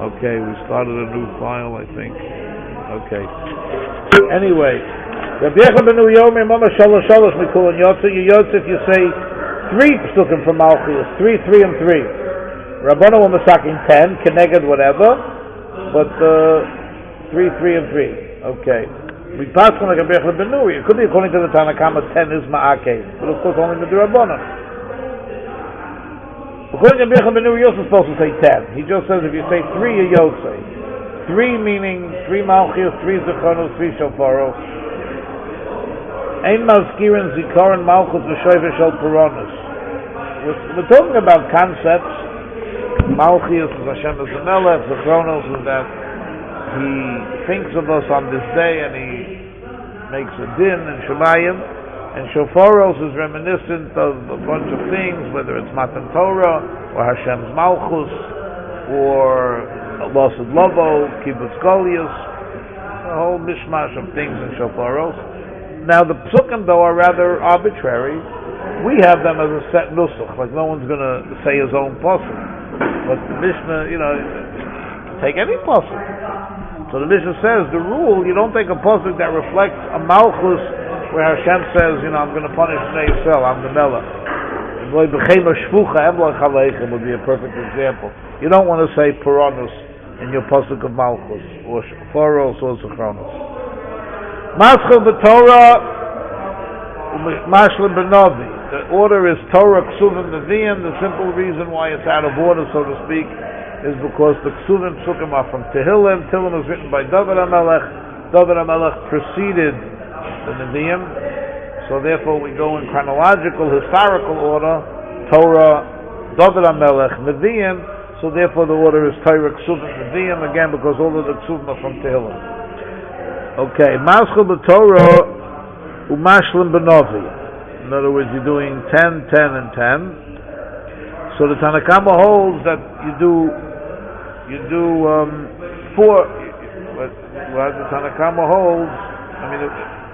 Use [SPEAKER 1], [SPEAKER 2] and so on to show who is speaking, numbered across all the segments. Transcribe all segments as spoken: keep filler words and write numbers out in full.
[SPEAKER 1] Okay, we started a new file, I think. Okay. Anyway, Rabbi Yechon ben Yomer Mama Shalosh Shalosh Mikul and Yotze. You Yotze if you say three psukim from Malchus, three, three, and three. Rabbanu were masaking ten, Keneged whatever, but uh, three, three, and three. Okay. We pass on like Rabbi Yechon ben Nuri. It could be according to the Tanakama, ten is Ma'akeh, but of course only the Rabbanan. According to Rabbi Yechon ben Nuri, you're also supposed to say ten. He just says if you say three, you Yotze. Three meaning three Malchus, three Zechonos, three Shofaros. Ein Mazkirin Zikaron Malchus v'Shoiver Shel Puronis. We're talking about concepts. Malchus is Hashem as the Melech. Zechonos is that He thinks of us on this day and He makes a din and Shemayim. And Shofaros is reminiscent of a bunch of things, whether it's Matan Torah or Hashem's Malchus or Losid Lovo, Kibbutz Goliath, a whole mishmash of things in Shofaros. Now the psukim though are rather arbitrary. We have them as a set nusach, like no one's going to say his own pasuk. But the Mishnah, you know, take any pasuk. So the Mishnah says the rule: you don't take a pasuk that reflects a Malchus where Hashem says, you know, I'm going to punish Bnei Yisrael, I'm the Melech. Would be a perfect example. You don't want to say Puronos in your pasuk of Malchus or Shofaros or Zechonos. Maschel b'Torah, Mashlim b'Novi. The order is Torah, Ksuvim, Nevi'im. The simple reason why it's out of order, so to speak, is because the Ksuvim Psukim are from Tehillim. Tehillim was written by David HaMelech. David HaMelech preceded the Nevi'im, so therefore we go in chronological, historical order, Torah, David HaMelech, Nevi'im, so therefore the order is Torah, Ksuvim, Nevi'im, again because all of the Ksuvim are from Tehillim. Okay, Maschel b'Torah, Umashlim b'Novi. In other words, you're doing ten, ten, and ten. So the Tanakama holds that you do, you do um, four, what, what the Tanakama holds, I mean, it,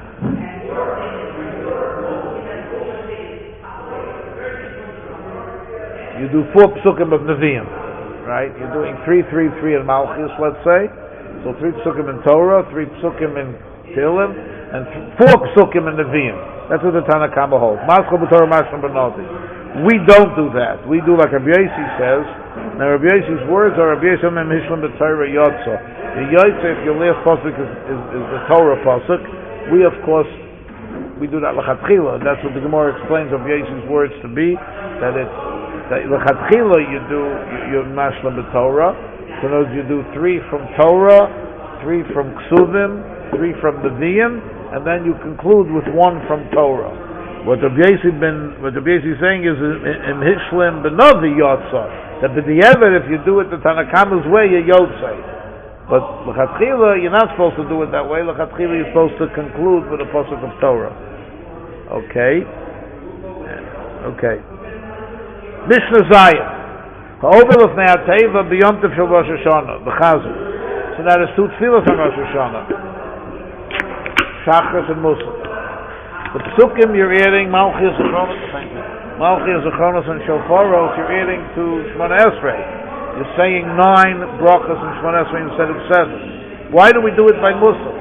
[SPEAKER 1] you do four psukim of Nevi'im, right? You're doing three, three, three in Malchus, let's say. So three psukim in Torah, three psukim in Tehillim, and th- four psukim in Nevi'im. That's what the Tanakama holds. Maschel b'Torah, Mashlim b'Novi. We don't do that. We do like Rabbi Yossi says. Now Rabbi Yossi's words are Rabbi Yossi mem hishlam b'Torah yotza. The yotza, if your last pasuk is, is, is the Torah pasuk, we of course we do that l'chatchila. That's what the Gemara explains Rabbi Yossi's words to be. That it's that l'chatchila you do you mashlam b'Torah. So those you do three from Torah, three from Ksuvim, three from Nevi'im, and then you conclude with one from Torah. What Rabbi Yossi been what Rabbi Yossi is saying is in Hishlim b'Novi yotza. That b'di'evet if you do it the Tanakama's way you yotzei. But l'chatchila you're not supposed to do it that way. L'chatchila you're supposed to conclude with a pasuk of Torah. Okay. Okay. Mishnah Zayim. Ha'ovel of Ne'ateva b'yom tev shel Rosh Hashanah b'chazir. So that is two tefillah from Rosh Hashanah. Shachris and Musaf. The psukim you're adding Malchus Zechonos, thank you. Malchus Zechonos and Shofaros you're adding to Shemona Esrei. You're saying nine brachas in Shemona Esrei instead of seven. Why do we do it by Musaf?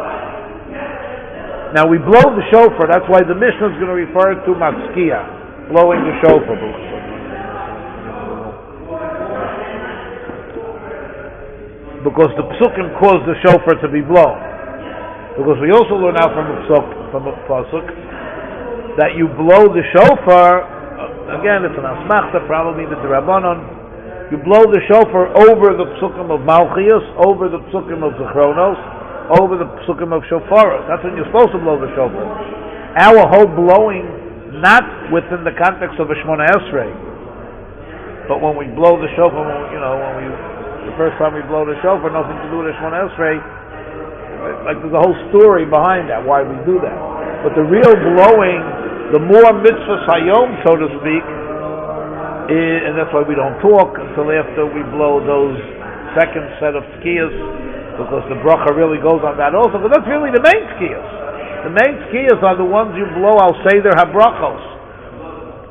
[SPEAKER 1] Now we blow the shofar. That's why the Mishnah is going to refer to Matzkiya, blowing the shofar. Because the psukim caused the shofar to be blown. Because we also learn out from a psuk, from a pasuk, that you blow the shofar. Again, it's an asmachta, probably the Rabbanon. You blow the shofar over the psukim of Malchios, over the psukim of Zechonos, over the psukim of Shofaros. That's when you're supposed to blow the shofar. Our whole blowing, not within the context of a Shemona Esrei, but when we blow the shofar, when we, you know, when we the first time we blow the shofar, nothing to do with Shemona Esrei. Like there's a whole story behind that, why we do that. But the real blowing, the more mitzvah sayom, so to speak, is, and that's why we don't talk until after we blow those second set of skiyas, because the bracha really goes on that also, but that's really the main skiyas. The main skiyas are the ones you blow al seder habrachos,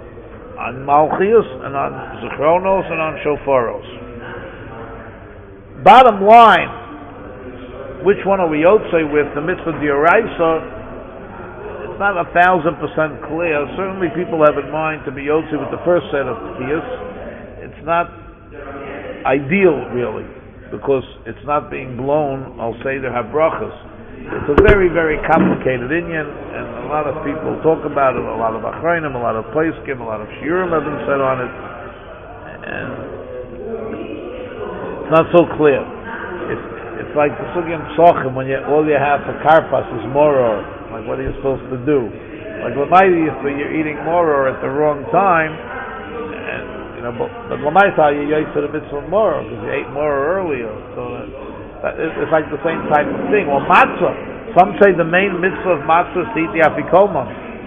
[SPEAKER 1] on Malchios and on Zechonos and on Shofaros. bottom line, which one are we yotzei with, the mitzvah d'oraisa? It's not a thousand percent clear. Certainly people have in mind to be yotzei with the first set of tkiyas. It's not ideal, really, because it's not being blown, I'll say, to have brachas. It's a very, very complicated inyan, and a lot of people talk about it, a lot of achronim, a lot of poskim, a lot of shiurim have been said on it, and it's not so clear. It's, it's like the sugya psochim, when you, all you have for karpas is moror, like what are you supposed to do? Like l'maydi, if you're eating moror at the wrong time, and you know, but, but l'mayta you ate for the mitzvah moror, because you ate moror earlier, so that, it's like the same type of thing. Well, matzah. Some say the main mitzvah of matzah is to eat the afikoman.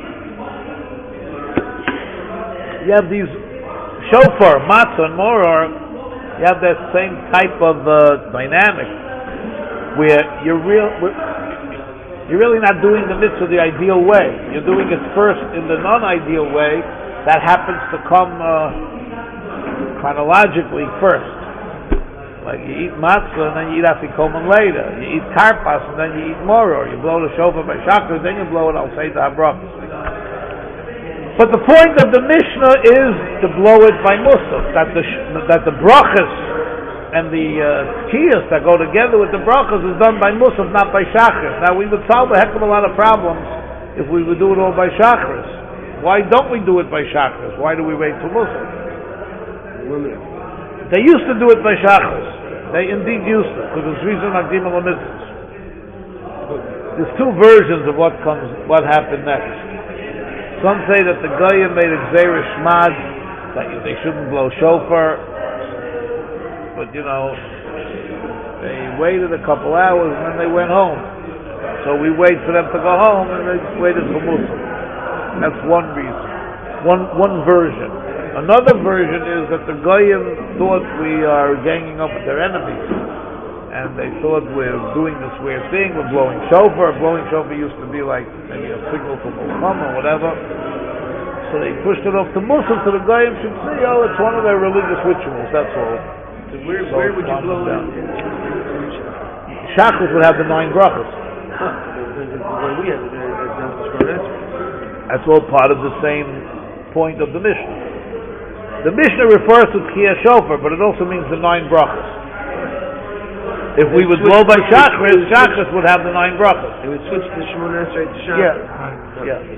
[SPEAKER 1] You have these shofar, matzah, and moror. You have that same type of uh, dynamic where you're real. You're really not doing the mitzvah the ideal way. You're doing it first in the non-ideal way. That happens to come uh, chronologically first. Like you eat matzah and then you eat afikoman later. You eat karpas and then you eat moror. You blow the shofar by shachar, then you blow it, I'll say, to habrachas. But the point of the Mishnah is to blow it by musaf. That the that the brachas and the uh, tkiyas that go together with the brachas is done by musaf, not by shachar. Now we would solve a heck of a lot of problems if we would do it all by shachars. Why don't we do it by shachars? Why do we wait till musaf? They used to do it by shachos. They indeed used to, because it's reason makdim al mitzvahs. There's two versions of what comes, what happened next. Some say that the goyim made a gzeira shmad that they shouldn't blow shofar, but you know, they waited a couple hours and then they went home. So we wait for them to go home and they waited for Musaf. That's one reason, one one version. Another version is that the goyim thought we are ganging up with their enemies, and they thought we're doing this weird thing, we're blowing shofar. Blowing shofar used to be like maybe a signal to Mulcham or whatever. So they pushed it off to Muslim, so the goyim should see, oh, it's one of their religious rituals, that's all.
[SPEAKER 2] So where, so where would you blow it?
[SPEAKER 1] Shachos would have the nine brachas.
[SPEAKER 2] When we have it,
[SPEAKER 1] that's all part of the same point of the Mishnah. The Mishnah refers to Tkiyah Shofar, but it also means the nine brachas. If we would blow by Shachris, Shachris would have the nine brachas.
[SPEAKER 2] It would switch to Shemoneh Esrei to Shachris.
[SPEAKER 1] Yeah, yeah.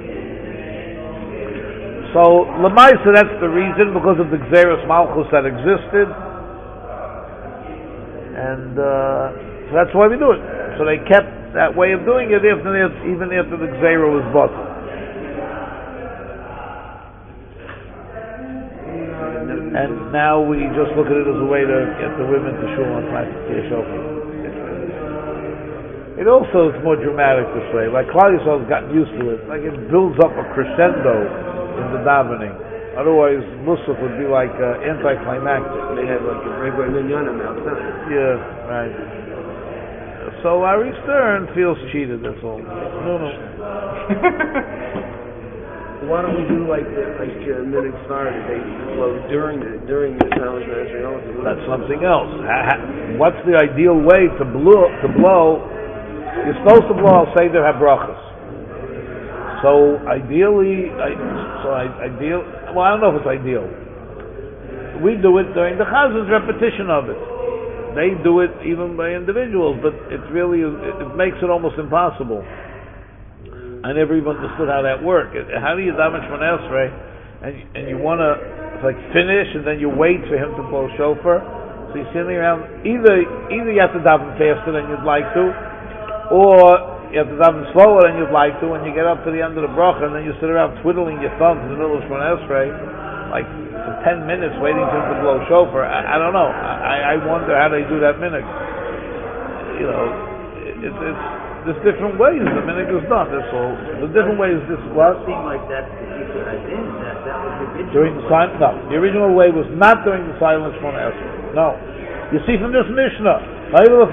[SPEAKER 1] So, Lamaisa, that's the reason, because of the Gzeras Malchus that existed. And uh, so that's why we do it. So they kept that way of doing it even after the Gzera was bought. And now we just look at it as a way to get the women to shul on time to Tkiyah Shofar. It also is more dramatic this way. Like Klal Yisrael has gotten used to it. Like it builds up a crescendo in the davening. Otherwise, Musaf would be like uh, anticlimactic.
[SPEAKER 2] They have like a regular minyanim outside.
[SPEAKER 1] Yeah, right. So Ari Stern feels cheated. That's all. No, no.
[SPEAKER 2] Why don't we do like the, like uh, minute started? They flow during the during the challenge Israel.
[SPEAKER 1] That's something else. What's the ideal way to blow? To blow, you're supposed to blow. I'll say there have brachas. So ideally, I, so I, ideal. Well, I don't know if it's ideal. We do it during the Chazan's repetition of it. They do it even by individuals, but it's really it, it makes it almost impossible. I never even understood how that worked. How do you daven Shemoneh Esrei, and and you want to like finish, and then you wait for him to blow shofar? So you're sitting around. Either either you have to daven faster than you'd like to, or you have to daven slower than you'd like to. When you get up to the end of the bracha, and then you sit around twiddling your thumbs in the middle of Shemoneh Esrei, like for ten minutes waiting for him to blow shofar. I, I don't know. I, I wonder how they do that minute. You know, it, it's. it's There's different ways the minhag is done. That's all. The different ways this was.
[SPEAKER 3] It seemed like that's the secret idea. That that was the original.
[SPEAKER 1] During the silent, no. The original way was not during the silent Shemoneh Esrei. No. You see from this Mishnah. So you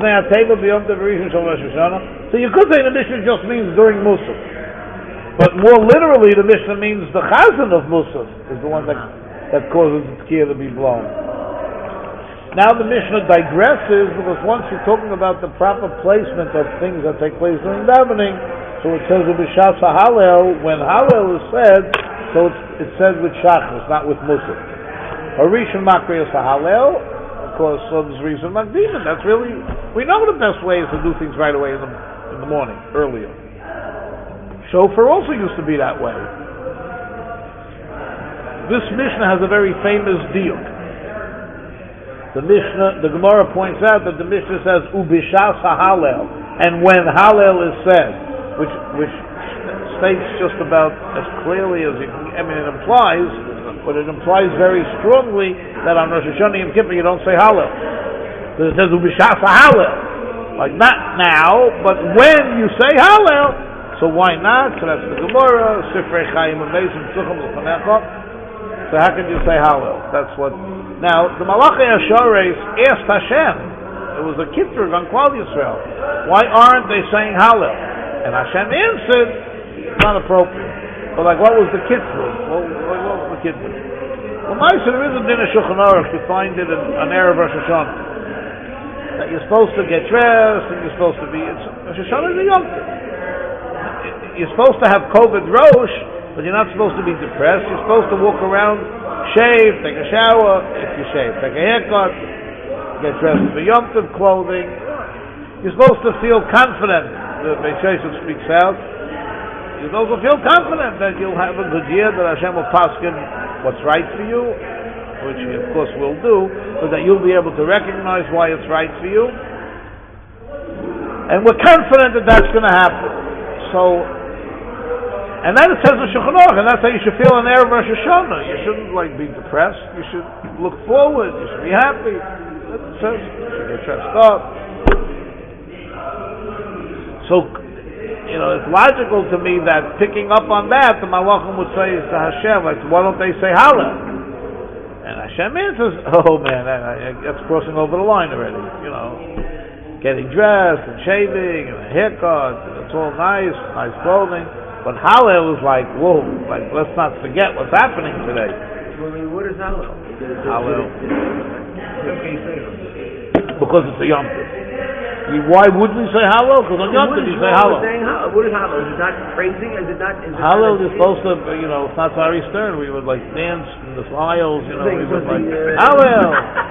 [SPEAKER 1] could say the Mishnah just means during Musaf, but more literally the Mishnah means the Chazan of Musaf is the one that that causes the tkiyah to be blown. Now the Mishnah digresses, because once you're talking about the proper placement of things that take place during davening, so it says B'Shas HaHallel, when Hallel is said, so it's, it's said with Shachris, not with Musaf. Harishon Makriyas HaHallel, of course, so there's reason Magdimin. That's really, we know the best way is to do things right away in the, in the morning, earlier. Shofar also used to be that way. This Mishnah has a very famous diuk. The Mishnah, the Gemara points out that the Mishnah says Ubishas HaHallel, and when Hallel is said, which which states just about as clearly as it, I mean, it implies, but it implies very strongly that on Rosh Hashanah Yom Kippur you don't say Hallel. Because it says Ubishas HaHallel, like not now, but when you say Hallel. So why not? So that's the Gemara, Sifrei Chaim Amazim Tzuchim L'Chanecha. So how can you say Hallel? That's what. Now the Malachei Ashares asked Hashem. It was a kitrug on Klal Yisrael. Why aren't they saying Hallel? And Hashem answered, it's not appropriate. But like, what was the kitrug? What, what was the kitrug? Well, nice, there is a din of Shulchan Aruch. You find it in an Erev Rosh Hashanah that you're supposed to get dressed and you're supposed to be. It's, Rosh Hashanah is a Yom Tov. You're supposed to have COVID Rosh, but you're not supposed to be depressed. You're supposed to walk around, shave, take a shower, if you shave, take a haircut, get dressed for Yom Tov clothing. You're supposed to feel confident. The Beis Yosef speaks out. You're supposed to feel confident that you'll have a good year, that Hashem will paskin what's right for you, which He of course will do, but that you'll be able to recognize why it's right for you. And we're confident that that's going to happen. So, and that it says in Shulchan Aruch, and that's how you should feel in Erev Rosh Hashanah. You shouldn't like be depressed. You should look forward. You should be happy. That's what it says. You should get dressed up. So, you know, it's logical to me that picking up on that, the Malachim would say to Hashem, like, why don't they say Hallel? And Hashem answers, oh man, that's crossing over the line already. You know, getting dressed and shaving and a haircut, and it's all nice, nice clothing. But Hallel is like, whoa, like, let's not forget what's happening today.
[SPEAKER 2] I mean, what is Hallel?
[SPEAKER 1] Hallel. Because it's a Yom Tov. Why would we say Hallel? Because on Yom Tov you say Hallel.
[SPEAKER 2] What is Hallel? Is it not praising? Is it not? Is it
[SPEAKER 1] Hallel is supposed to, you know, it's not Ari Stern. We would like dance in the aisles, you know, we would like, Hallel!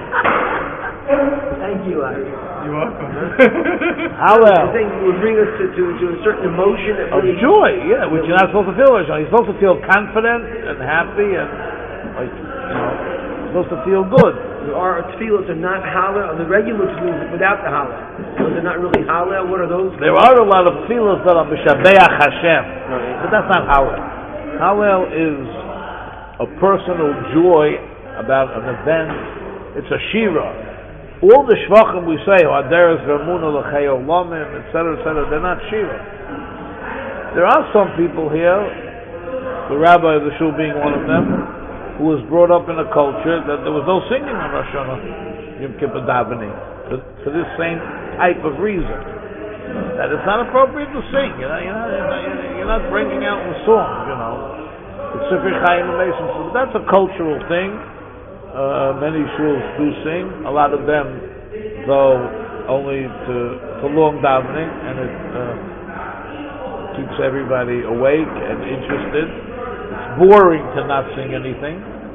[SPEAKER 2] Thank you, Ari.
[SPEAKER 3] You're welcome.
[SPEAKER 1] Hallel.
[SPEAKER 2] I think it would bring us to, to, to a certain emotion that
[SPEAKER 1] of
[SPEAKER 2] really,
[SPEAKER 1] joy, yeah, which you're not supposed to feel. You're supposed to feel confident and happy and, like, you know, you're supposed to feel good.
[SPEAKER 2] Our tefillos are not Hallel, the regular tefillos without the Hallel. Those are not really Hallel. What are those?
[SPEAKER 1] There are a lot of tefillos that are Mishabeach Hashem, but that's not Hallel. Hallel is a personal joy about an event. It's a shira. All the shvachim we say, Aderes Vermuna L'chei Olamim, et cetera, et cetera, they're not shira. There are some people here, the rabbi of the shul being one of them, who was brought up in a culture that there was no singing on Rosh Hashanah Yom Kippur davening for, for this same type of reason, that it's not appropriate to sing. You know, you're not, you're not bringing out the songs. You know, it's Sifrei Chaim Amazim. So that's a cultural thing. Uh, many shuls do sing. A lot of them, though, only to to long davening, and it uh, keeps everybody awake and interested. It's boring to not sing anything.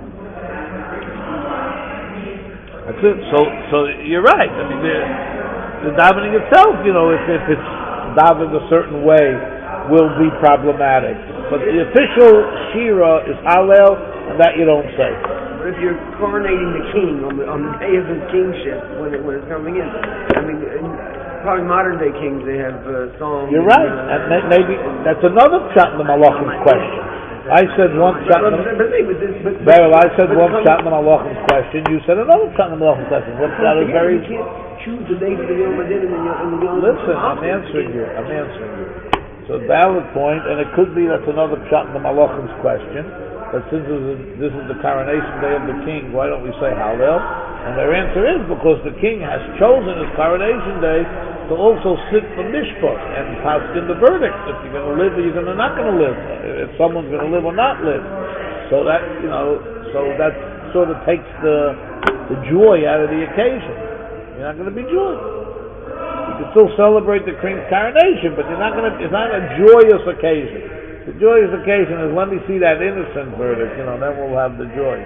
[SPEAKER 1] That's it. So, so you're right. I mean, the, the davening itself, you know, if, if it's davened a certain way, will be problematic. But the official shira is Hallel, and that you don't say.
[SPEAKER 2] But if you're coronating the king on the on the day of his kingship, when it, when it's coming in, I mean, in, probably modern day kings, they have uh, songs.
[SPEAKER 1] You're right, and, uh, and may, maybe that's another shot in the Malachim's question. I said one shot in the Beryl, I said one shot in the Malachim's question. You said another shot in the Malachim's question. What that is very.
[SPEAKER 2] You can't choose the day for the Yom Adin and the Yom.
[SPEAKER 1] Listen, I'm answering you. I'm answering you. It's a valid point, and it could be that's another shot in the Malachim's question. But since this is, this is the coronation day of the king, why don't we say Hallel? And their answer is because the king has chosen his coronation day to also sit for mishpat and pass in the verdict if you're going to live or you're gonna not going to live, if someone's going to live or not live. So that, you know, so that sort of takes the the joy out of the occasion. You're not going to be joyous. You can still celebrate the king's coronation, but you're not going to. It's not a joyous occasion. The joyous occasion is let me see that innocent verdict. You know, then we'll have the joy.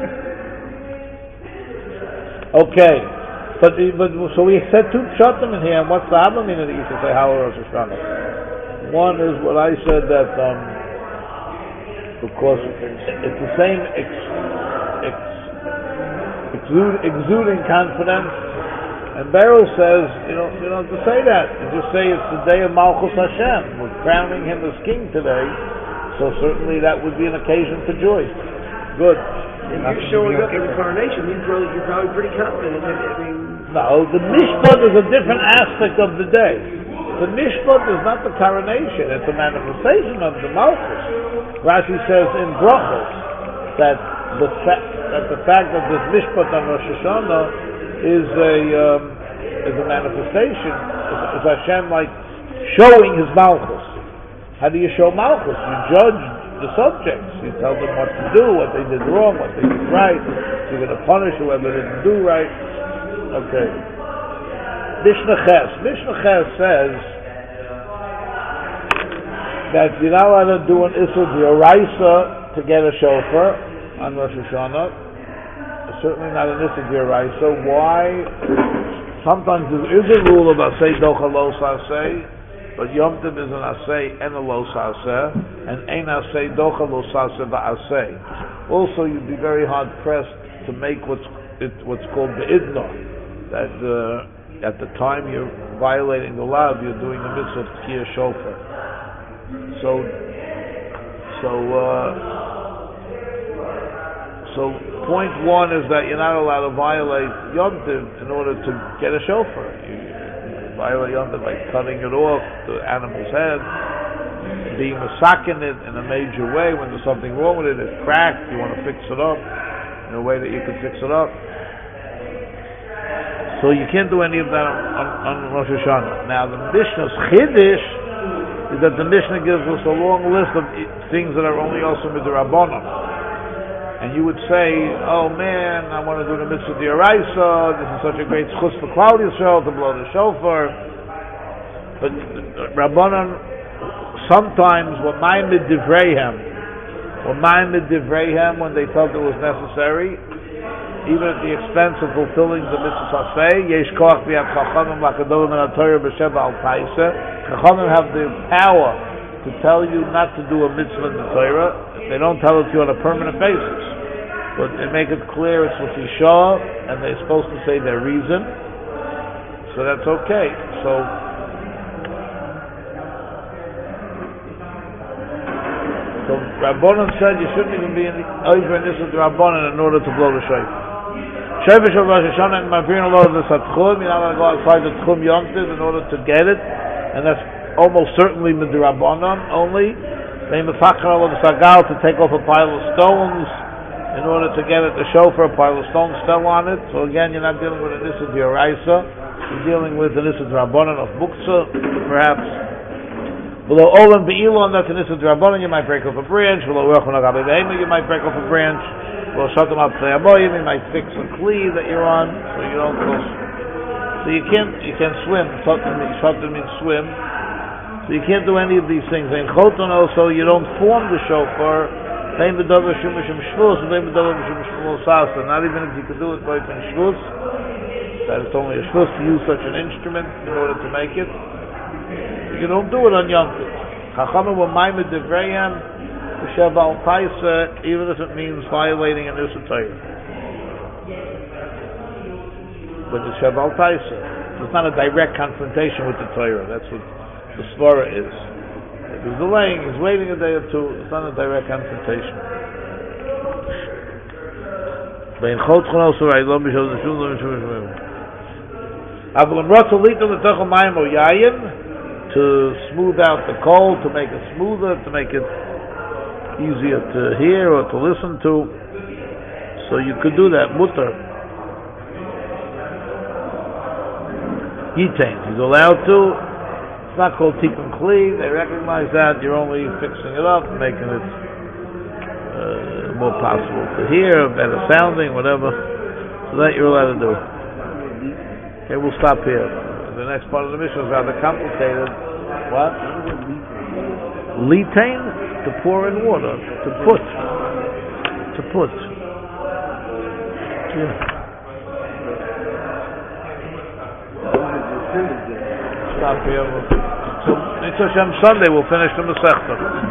[SPEAKER 1] Okay, but but so we said two pshatim in here. And what's the other meaning that you should say Halal Rosh Hashanah? One is what I said that um, because it's the same ex, ex, exude, exuding confidence. And Beryl says, you know, you don't have to say that. You just say it's the day of Malchus Hashem. We're crowning him as king today, so certainly that would be an occasion for joy. Good.
[SPEAKER 2] If you're showing up in the coronation, you're probably, you're probably pretty confident. I mean,
[SPEAKER 1] no, the mishpat is a different aspect of the day. The mishpat is not the coronation; it's a manifestation of the Malchus. Rashi says in Brachos that the fact that the fact that this mishpat on Rosh Hashanah is a um, is a manifestation. Is, is Hashem like showing His Malchus? How do you show Malchus? You judge the subjects. You tell them what to do, what they did wrong, what they did right. You're going to punish whoever didn't do right. Okay. Mishnah Ches. Mishnah Ches says that you're not allowed to do an Issur D'Oraisa to get a shofar on Rosh Hashanah. Certainly not an Issur D'Oraisa. Why? Sometimes there is a rule of Aseh Docha Lo Saseh, but Yom Tov is an Aseh and a Lo Saseh, and Ein Aseh Docha Lo Saseh Ba'aseh. Also, you'd be very hard pressed to make what's it, what's called the Idna, that uh, at the time you're violating the law, you're doing the mitzvah of Tkiyah Shofar. So, so, uh, so point one is that you're not allowed to violate Yom Tov in order to get a shofar. You, you violate Yom Tov by cutting it off, the animal's head, being masakin it in a major way. When there's something wrong with it, it's cracked, you want to fix it up in a way that you can fix it up. So you can't do any of that on, on, on Rosh Hashanah. Now the Mishnah's Chiddush is that the Mishnah gives us a long list of things that are only also midrabanan. And you would say, oh man, I want to do the mitzvah d'oraisa, this is such a great schus for Klal Yisrael to blow the shofar. But Rabbanan, sometimes, were ma'amid divreihem, were ma'amid divreihem when they felt it was necessary, even at the expense of fulfilling the mitzvah saseh. Yesh koach b'yad chachamim l'kadolim min haTorah b'sheva al taisa. Chachamim have the power to tell you not to do a mitzvah in the Torah. They don't tell it to you on a permanent basis, but they make it clear it's what you show, and they're supposed to say their reason. So that's okay. So, so Rabbanan said you shouldn't even be in the over in this with Rabbanan in order to blow the shofar. Shofar of Rosh Hashanah and Mavrin Allah the Satchum. You're not going to go outside the Tchum Yom Tov in order to get it, and that's almost certainly midrabanan only. They mefachar Allah the Sagal to take off a pile of stones in order to get it the shofar. A pile of stones fell on it. So again, you're not dealing with an Issur D'Oraisa. You're dealing with an Issur D'Rabbanan of Muktzah, perhaps. Below Olam Be'ilon, that's an Issur D'Rabbanan, you might break off a branch. Below Rechon Agabe Behema, you might break off a branch. Below Shatam Al Tzayaboyim, you might fix a kli that you're on, so you don't go. So you can't, you can't swim. Shatam means swim. So you can't do any of these things. In Choton also, you don't form the shofar. Not even if you could do it by Shvus, that it's only a Shvus to use such an instrument in order to make it. You don't do it on Yom Tov. Chachamim were ma'amid divreihem b'sheva al taisa, even if it means violating an Issur Torah. But the sheva al taisa, it's not a direct confrontation with the Torah. That's what the svara is. If he's delaying, he's waiting a day or two, it's not a direct confrontation. To smooth out the coal, to make it smoother, to make it easier to hear or to listen to. So you could do that, mutter. Yitain, he's allowed to. It's not called tikkun kli. They recognize that. You're only fixing it up, making it uh, more possible to hear, better sounding, whatever. So that you're allowed to do. Okay, we'll stop here. The next part of the mission is rather complicated. What? Litain? To pour in water. To put. To put. Yeah. Stop here. So, Mitzvah Shem Sunday we'll finish the Masechta.